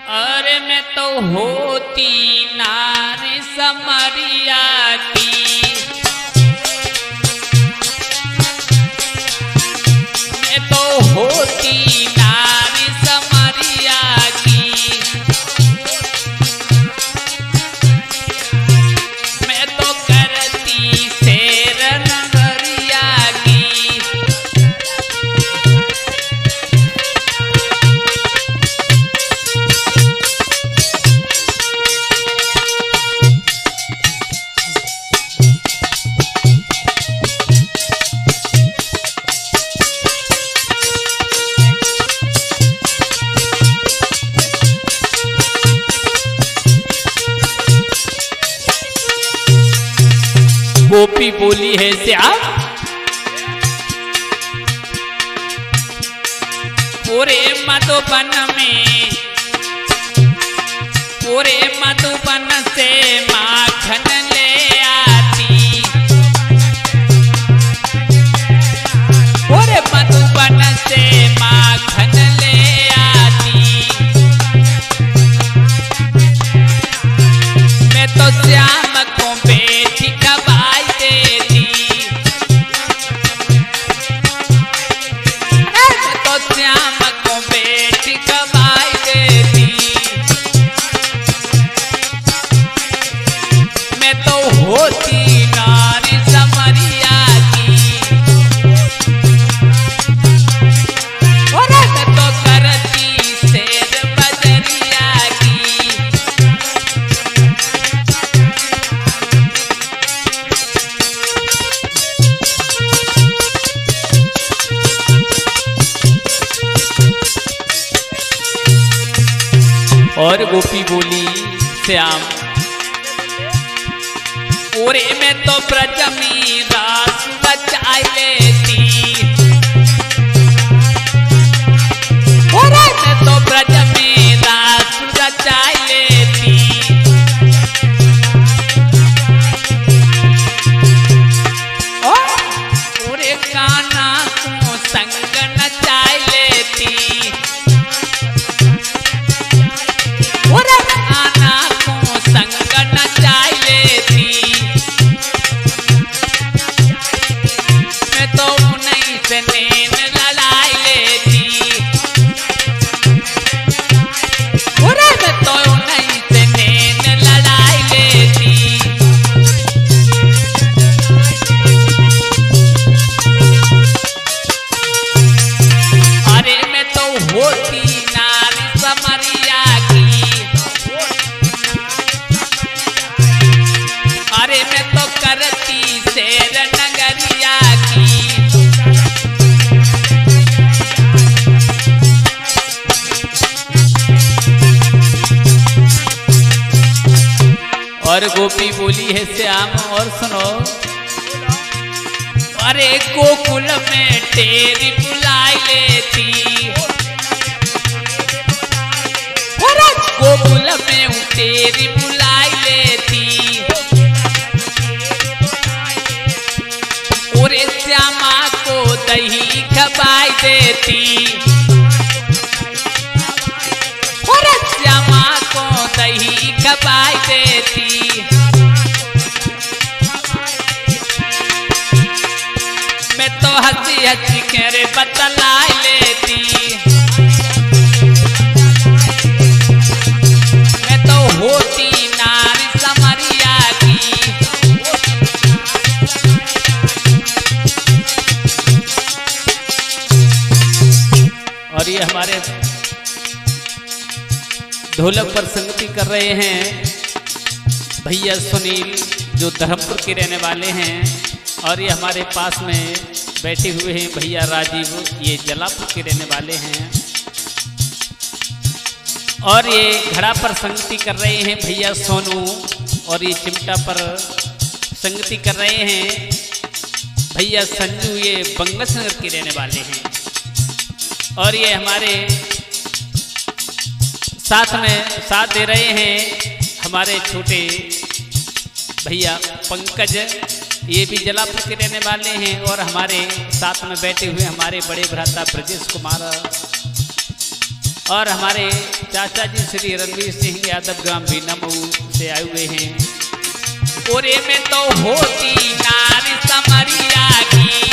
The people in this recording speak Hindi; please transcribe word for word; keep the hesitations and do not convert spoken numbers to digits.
अरे मैं तो होती नारी समरिया की, मैं तो होती नारी समरिया की, मैं तो करती शेर नगरिया की। गोपी बोली है श्याम, पूरे मधुबन में, पूरे मधुबन से माखन ले आती, पूरे मधुबन से माखन ले आती। मैं तो श्याम को बेटी खवाई देती, मैं तो श्याम को बेटी खवाई देती। मैं तो होती नारी समरिया की, और मैं तो करती शेर बजरिया की। और गोपी बोली श्याम, पूरे में तो ब्रज में रास बचाई लेती, पूरे में तो ब्रज में रास बचाई लेती। और पूरे कान्हा को संग नचाई लेती, पूरे कान्हा को संग नचाई लेती। मैं तो उन्हीं से नैन लड़ाई लेती, पूरे में तो उन्हीं से नैन लड़ाई लेती। अरे मैं तो होती नारी समरिया की, अरे मैं तो करती शेर नगरिया की। और गोपी बोली है श्याम, और सुनो, अरे गोकुल में तेरी बुलाई लेती, अरे गोकुल में तेरी बुलाई लेती। पूरे श्यामा को दही खवाई देती, पूरे श्यामा को दही खवाई देती। मैं तो हंसी हंसी के बतलाई लेती, मैं तो होती नारी समरिया की। और ये हमारे ढोलक पर संगति कर रहे हैं भैया सुनील, जो धर्मपुर के रहने वाले हैं। और ये हमारे पास में बैठे हुए हैं भैया राजीव, ये जलापुर के रहने वाले हैं। और ये घड़ा पर संगति कर रहे हैं भैया सोनू, और ये चिमटा पर संगति कर रहे हैं भैया संजू, ये बंगसनगर के रहने वाले हैं। और ये हमारे साथ में साथ दे रहे हैं हमारे छोटे भैया पंकज, ये भी जलापुर के रहने वाले हैं। और हमारे साथ में बैठे हुए हमारे बड़े भ्राता ब्रजेश कुमार, और हमारे चाचा जी श्री रणवीर सिंह यादव ग्राम बीनामऊ से आए हुए हैं। ओरे में तो होती नारी समरिया की